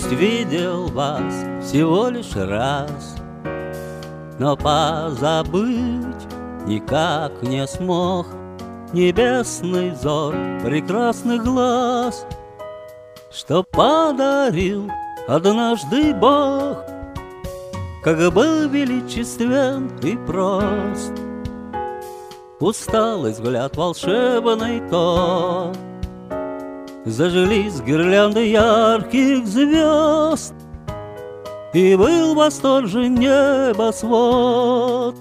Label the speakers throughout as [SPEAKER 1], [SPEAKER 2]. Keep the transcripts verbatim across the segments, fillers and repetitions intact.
[SPEAKER 1] Пусть видел вас всего лишь раз, но позабыть никак не смог небесный взор прекрасных глаз, что подарил однажды Бог, как был величествен и прост. Усталый взгляд волшебный тот, зажглись гирлянды ярких звезд, и был восторжен небосвод.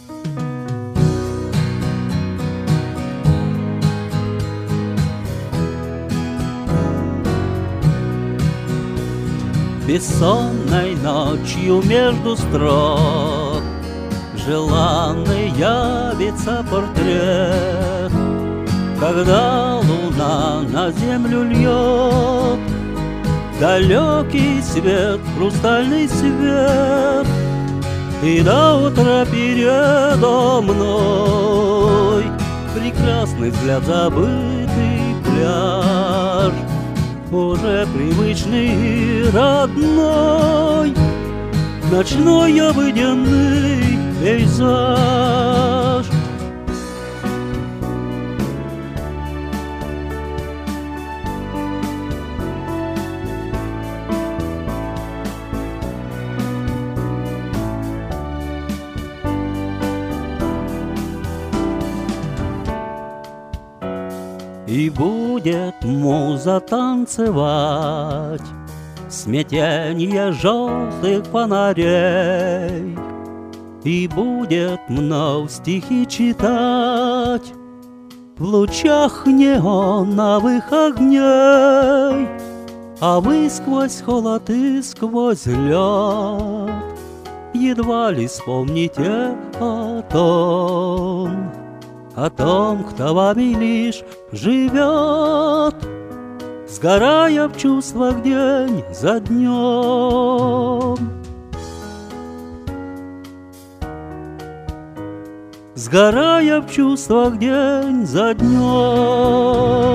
[SPEAKER 1] Бессонной ночью между строк желанный явится портрет, когда луна на землю льет далекий свет, хрустальный свет, и до утра передо мной прекрасный взгляд, забытый пляж, уже привычный и родной, ночной обыденный пейзаж. И будет муза танцевать смятенье желтых фонарей, и будет мною стихи читать в лучах неоновых огней, а вы сквозь холод и сквозь лед едва ли вспомните о том, о том, кто вами лишь живет, сгорая в чувствах день за днем. Сгорая в чувствах день за днем.